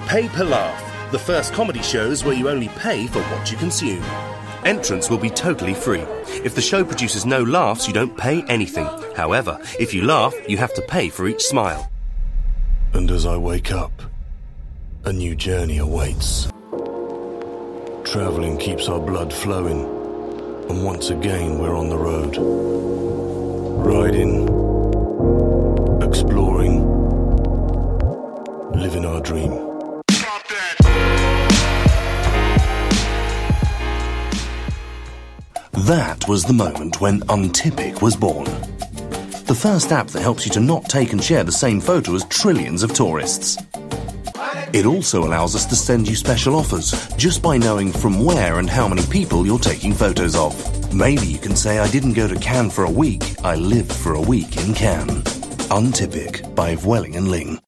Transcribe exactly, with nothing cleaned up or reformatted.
Pay Per Laugh, the first comedy shows where you only pay for what you consume. Entrance will be totally free. If the show produces no laughs, you don't pay anything. However, if you laugh, you have to pay for each smile. And as I wake up, a new journey awaits. Travelling keeps our blood flowing, and once again we're on the road. Riding, exploring, living our dream. That was the moment when Untipic was born. The first app that helps you to not take and share the same photo as trillions of tourists. It also allows us to send you special offers just by knowing from where and how many people you're taking photos of. Maybe you can say, I didn't go to Cannes for a week, I lived for a week in Cannes. Untipic by Vueling and Ling.